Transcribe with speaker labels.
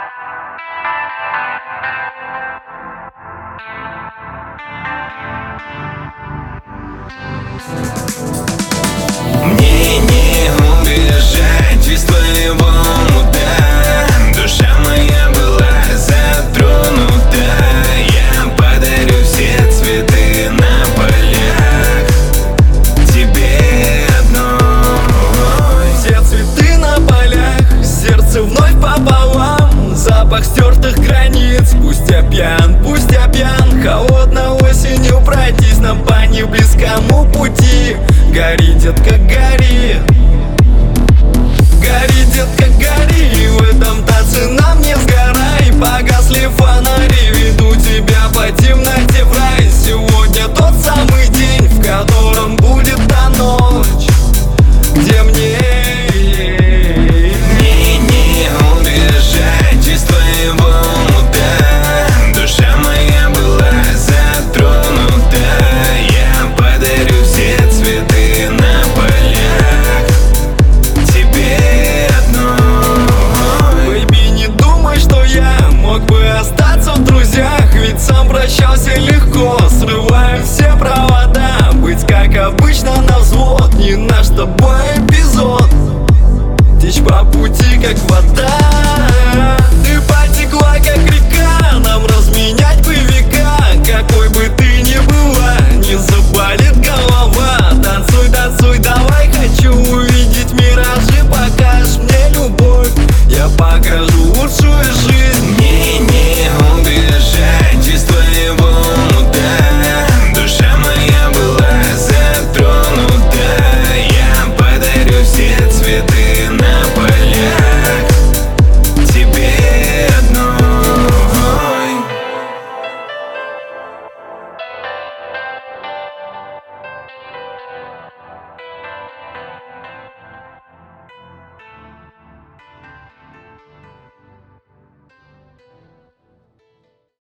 Speaker 1: Мне не убежать из твоего мута. Душа моя была затронута. Я подарю все цветы на полях тебе одной.
Speaker 2: Все цветы на полях, сердце вновь пополам. Запах стертых границ, пусть я пьян, Холодно осенью пройтись нам по неблизкому пути. Гори, детка, гори.